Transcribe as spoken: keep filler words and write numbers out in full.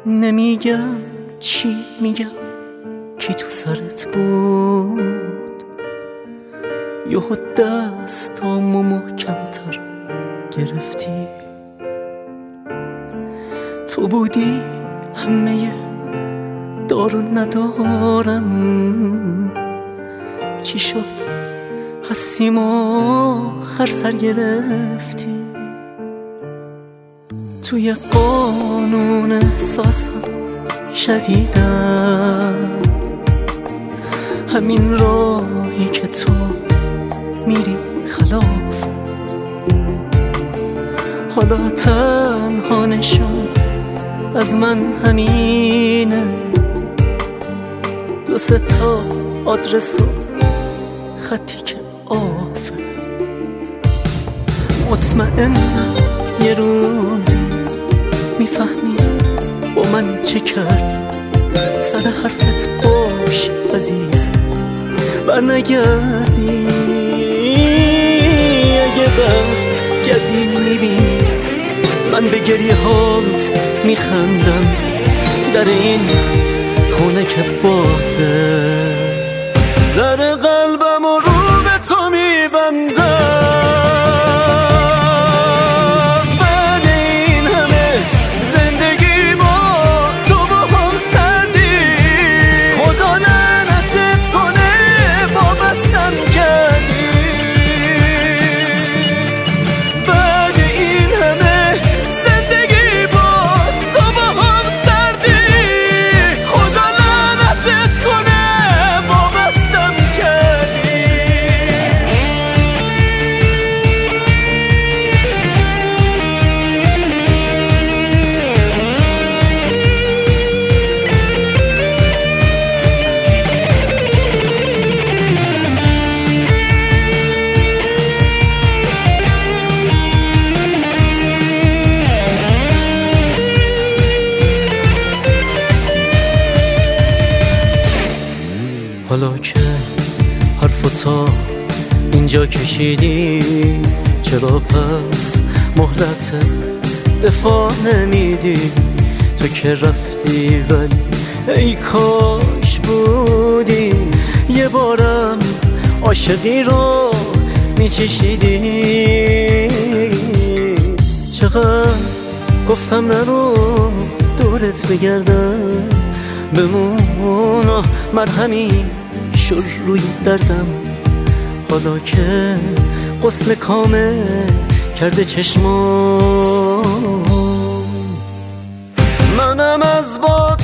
نمیگم چی میگم کی تو سرت بود، یهو دستامو محکمتر گرفتی. تو بودی همه دارو ندارم، چی شد هستیم آخر سر گرفتی. توی قانون احساسم شدیدم، همین راهی که تو میری خلاف. حالا تنها نشون از من همینه، دو سه تا آدرس و خطی که آفه. مطمئنم یه روزی میفهمی با من چه کرد. سر حرفت باش عزیزم، برنگردی. اگه برگردی میبینی من به گریه هات میخندم. در این خونه که بازه، در قلبم و رو به تو میبندم. بعد این همه زندگی با تو با هم سردی، خدا لعنتت کنه وابستم کردی. بعد این همه زندگی با تو با هم سردی، خدا لعنتت کنه وابستم کردی. حالا که حرفو تا اینجا کشیدی، چرا پس مهلت دفاع نمیدی؟ تو که رفتی ولی ای کاش بودی، یه بارم عاشقی رو میچشیدی. چقدر گفتم نرو دورت بگردم، بمون مرهمی شر روی دردم. حالا که غسل کامل کرده چشمام، منم از بار